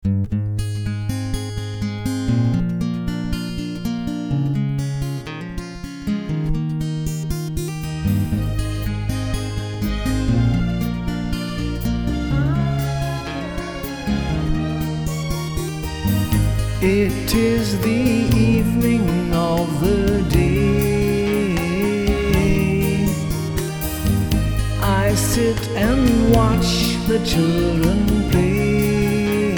It is the evening of the day. I sit and watch the children play.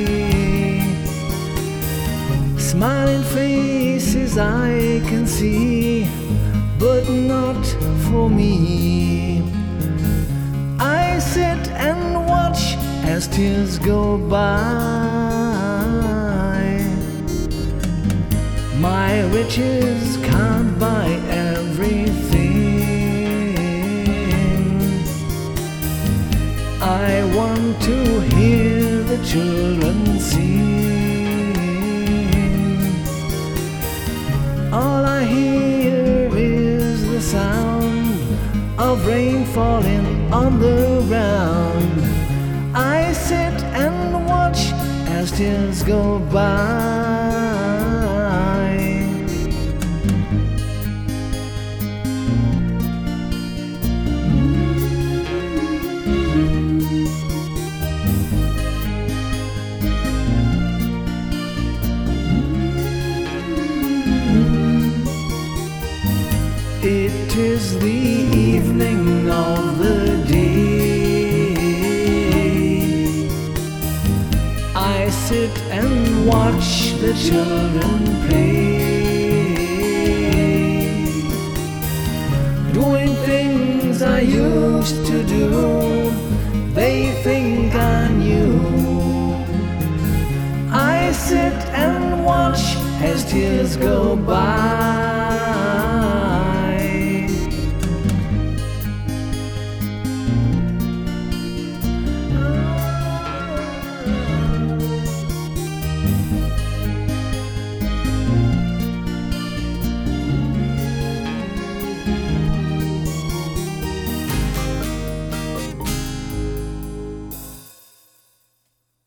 Smiling faces I can see, but not for me. I sit and watch as tears go by. My riches can't buy everything. I want to hear the children sing. All I hear is the sound of rain falling on the ground. I sit and watch as tears go by. It is the evening of the day. I sit and watch the children play, doing things I used to do. They think I knew. I sit and watch as tears go by.